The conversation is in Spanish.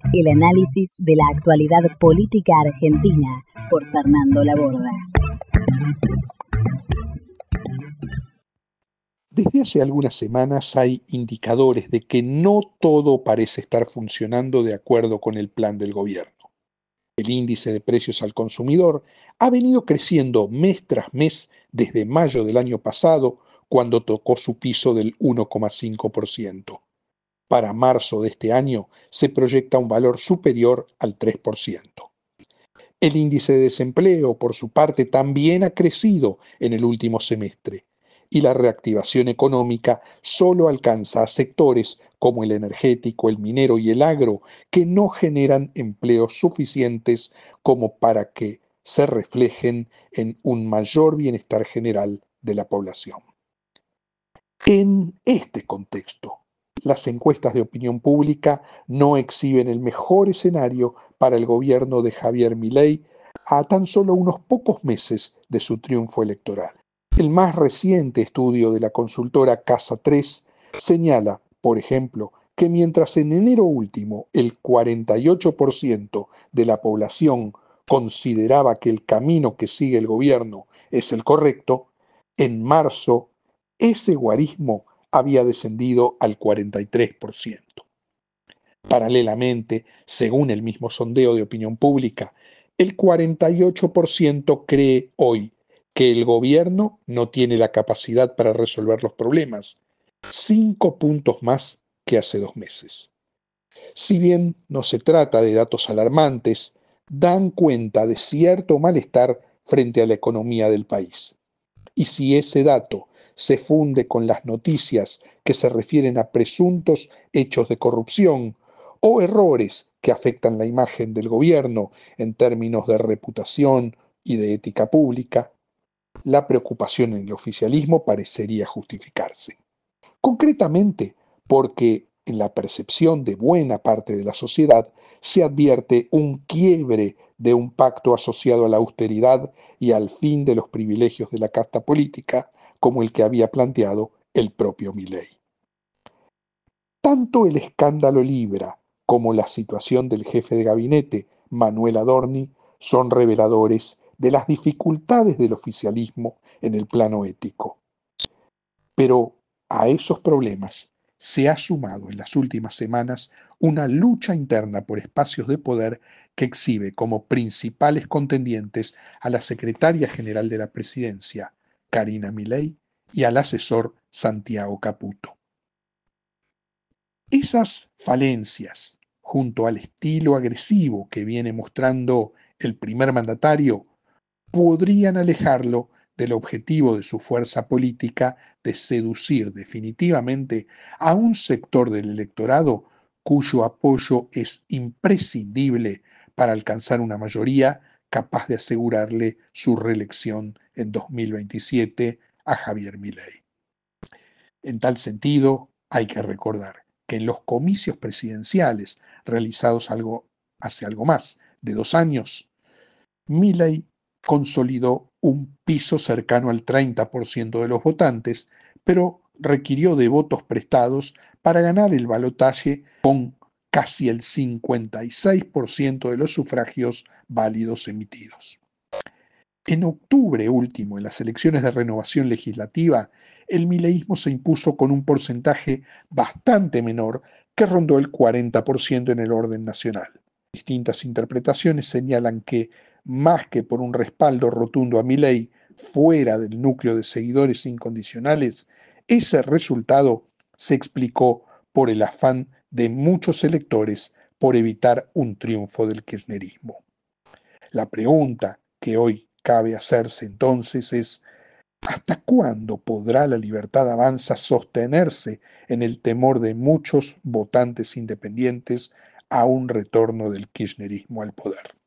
El análisis de la actualidad política argentina por Fernando Laborda. Desde hace algunas semanas hay indicadores de que no todo parece estar funcionando de acuerdo con el plan del gobierno. El índice de precios al consumidor ha venido creciendo mes tras mes desde mayo del año pasado, cuando tocó su piso del 1,5%. Para marzo de este año se proyecta un valor superior al 3%. El índice de desempleo, por su parte, también ha crecido en el último semestre, y la reactivación económica solo alcanza a sectores como el energético, el minero y el agro, que no generan empleos suficientes como para que se reflejen en un mayor bienestar general de la población. En este contexto, las encuestas de opinión pública no exhiben el mejor escenario para el gobierno de Javier Milei a tan solo unos pocos meses de su triunfo electoral. El más reciente estudio de la consultora Casa 3 señala, por ejemplo, que mientras en enero último el 48% de la población consideraba que el camino que sigue el gobierno es el correcto, en marzo ese guarismo había descendido al 43%. Paralelamente, según el mismo sondeo de opinión pública, el 48% cree hoy que el gobierno no tiene la capacidad para resolver los problemas, 5 puntos más que hace 2 meses. Si bien no se trata de datos alarmantes, dan cuenta de cierto malestar frente a la economía del país. Y si ese dato se funde con las noticias que se refieren a presuntos hechos de corrupción o errores que afectan la imagen del gobierno en términos de reputación y de ética pública, la preocupación en el oficialismo parecería justificarse. Concretamente, porque en la percepción de buena parte de la sociedad se advierte un quiebre de un pacto asociado a la austeridad y al fin de los privilegios de la casta política, como el que había planteado el propio Milei. Tanto el escándalo Libra como la situación del jefe de gabinete, Manuel Adorni, son reveladores de las dificultades del oficialismo en el plano ético. Pero a esos problemas se ha sumado en las últimas semanas una lucha interna por espacios de poder que exhibe como principales contendientes a la secretaria general de la presidencia, Karina Milei, y al asesor Santiago Caputo. Esas falencias, junto al estilo agresivo que viene mostrando el primer mandatario, podrían alejarlo del objetivo de su fuerza política de seducir definitivamente a un sector del electorado cuyo apoyo es imprescindible para alcanzar una mayoría capaz de asegurarle su reelección en 2027 a Javier Milei. En tal sentido, hay que recordar que en los comicios presidenciales realizados hace algo más de 2 años, Milei consolidó un piso cercano al 30% de los votantes, pero requirió de votos prestados para ganar el balotaje con casi el 56% de los sufragios válidos emitidos. En octubre último, en las elecciones de renovación legislativa, el mileísmo se impuso con un porcentaje bastante menor que rondó el 40% en el orden nacional. Distintas interpretaciones señalan que, más que por un respaldo rotundo a Milei fuera del núcleo de seguidores incondicionales, ese resultado se explicó por el afán de muchos electores por evitar un triunfo del kirchnerismo. La pregunta que hoy cabe hacerse entonces es: ¿hasta cuándo podrá la Libertad Avanza sostenerse en el temor de muchos votantes independientes a un retorno del kirchnerismo al poder?